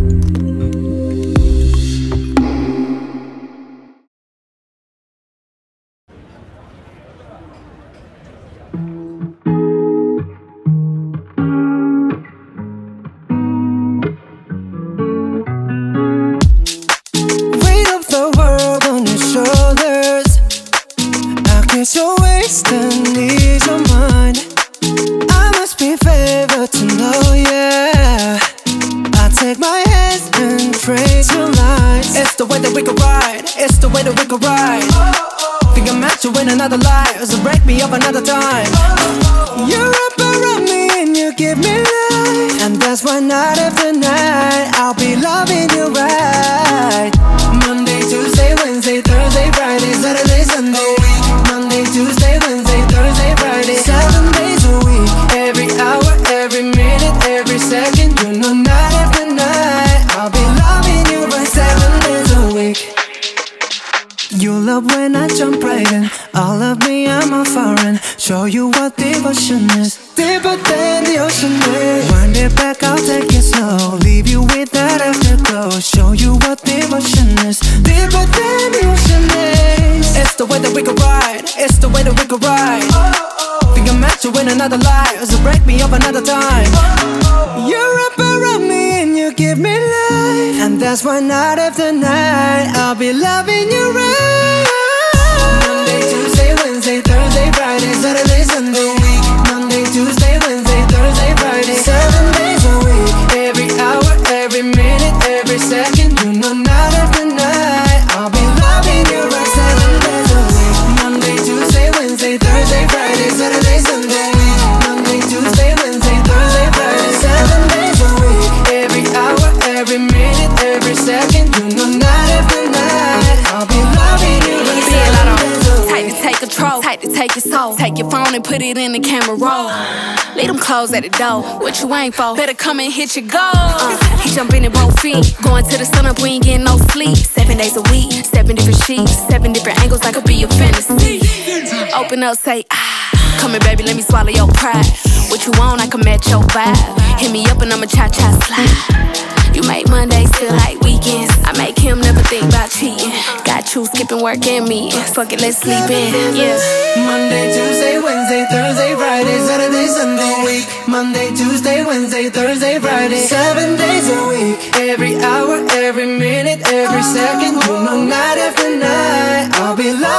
Your waist and ease your mind. I must be favored to know, yeah. I take my hands and trace your lines. It's the way that we can ride. It's the way that we can ride. Think I'm meant to win another life, so break me up another time. You wrap around me and you give me life, and that's why night after night I'll be loving you right. Monday, Tuesday, Wednesday, Thursday, Friday, Saturday, Sunday. Monday, Tuesday, Wednesday, Thursday, Friday, 7 days a week. Every hour, every minute, every second. You know night after night I'll be loving you for 7 days a week. You love when I jump right in. All of me, I'm a foreign. Show you what devotion is. Deeper than the ocean is. Wind it back, I'll take it slow. Leave you with that afterglow. Show you what devotion is. Deeper than the ocean is. It's the way that we can ride. It's the way that we can ride. Think I'm meant to win another life, so break me up another time. You wrap around me and you give me life, and that's why night after night I'll be loving you right. Monday, Tuesday, Wednesday, Thursday, Friday, Saturday, Sunday. Monday, Tuesday, Wednesday, Thursday, Friday, 7 days a week. Every hour, every minute, every second. You know night after night I'll be loving you right. 7 days a week. Monday, Tuesday, Wednesday, Thursday, Friday, Saturday, Sunday. Monday, Tuesday, Wednesday, Thursday, Friday, 7 days a week. Every hour, every minute, every second. You know night after night I'll be loving you right. 7 days a week. Tight to take control, tight to take your soul. Take your phone and put it in the camera roll. Leave them clothes at the door. What you ain't for? Better come and hit your goal. He jumping in both feet. Going to the sun up, we ain't getting no sleep. 7 days a week, 7 different sheets, 7 different angles, that could be your fantasy. Open up, say ah. Come here, baby, let me swallow your pride. What you want, I can match your vibe. Hit me up and I'ma cha-cha slide. You make Mondays feel like weekends. I make him never think about cheating. Got you skipping work and me. Fuck it, let's sleep in, yeah. Monday, Tuesday, Wednesday, Thursday, Friday, Saturday, Sunday week. Monday, Tuesday, Wednesday, Thursday, Friday, 7 days a week. Every hour, every minute, every second. You know night after night I'll be loving